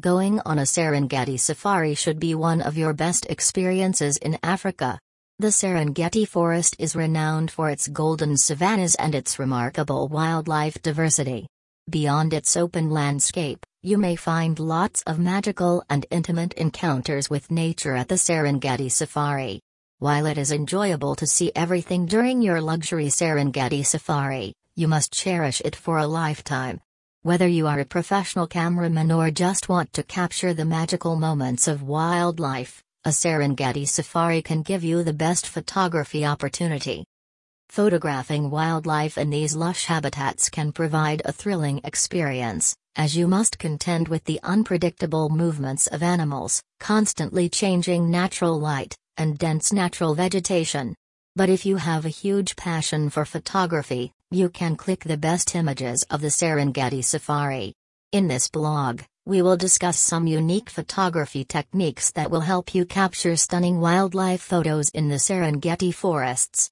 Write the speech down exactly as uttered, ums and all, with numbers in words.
Going on a Serengeti safari should be one of your best experiences in Africa. The Serengeti Forest is renowned for its golden savannas and its remarkable wildlife diversity. Beyond its open landscape, you may find lots of magical and intimate encounters with nature at the Serengeti Safari. While it is enjoyable to see everything during your luxury Serengeti Safari, you must cherish it for a lifetime. Whether you are a professional cameraman or just want to capture the magical moments of wildlife, a Serengeti Safari can give you the best photography opportunity. Photographing wildlife in these lush habitats can provide a thrilling experience, as you must contend with the unpredictable movements of animals, constantly changing natural light, and dense natural vegetation. But if you have a huge passion for photography, you can click the best images of the Serengeti Safari. In this blog, we will discuss some unique photography techniques that will help you capture stunning wildlife photos in the Serengeti forests.